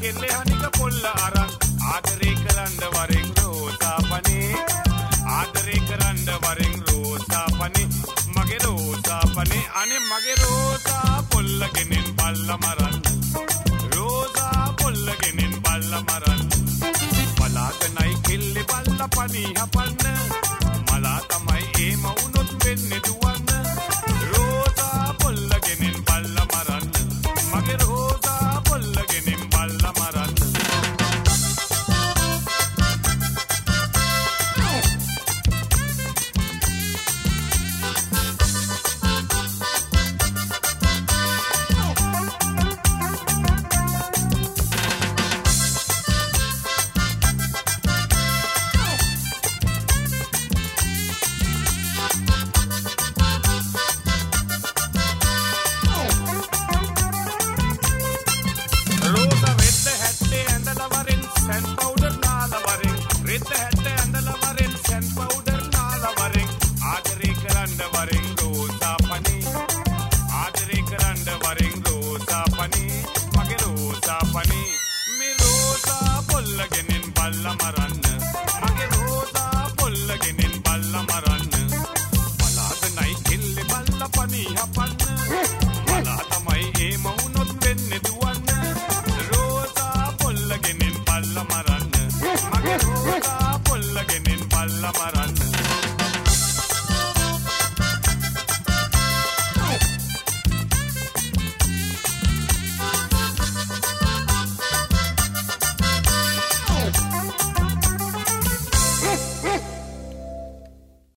කෙල්ලේ හනික පොල්ල අරන් ආදරේ කරන්න වරෙන් රෝසාපනේ ආදරේ කරන්න වරෙන් රෝසාපනේ මගේ රෝසාපනේ අනේ මගේ රෝසා පොල්ල ගෙනින් බල්ල මරන්න රෝසා පොල්ල ගෙනින් බල්ල මරන්න බලාගෙනයි කෙල්ලේ බල්ල පණී හපන්න මලා තමයි ඒ මවුනොත් වෙන්නේ දුවන්න රෝසා පොල්ල ගෙනින් බල්ල මරන්න මගේ රෝසා පොල්ල ගෙනින් බල්ල මරන්න Balla Marana